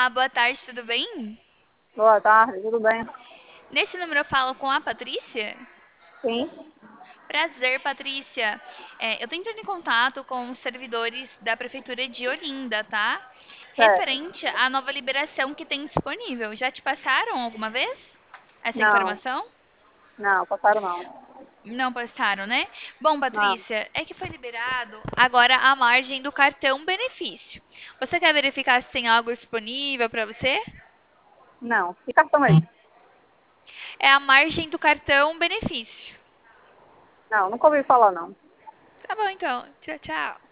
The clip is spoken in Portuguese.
boa tarde, tudo bem? Boa tarde, tudo bem? Nesse número eu falo com a Patrícia. Sim, Prazer, Patrícia. Eu tô entrando em contato com os servidores da Prefeitura de Olinda, tá? certo. Referente à nova liberação que tem disponível. Já te passaram alguma vez essa Não, informação? não, passaram não. Não passaram, né? Bom, Não, Patrícia, é que foi liberado agora a margem do cartão benefício. Você quer verificar se tem algo disponível para você? não. Que cartão é esse? É a margem do cartão benefício. Não, nunca ouvi falar não. Tá bom, então. Tchau, tchau.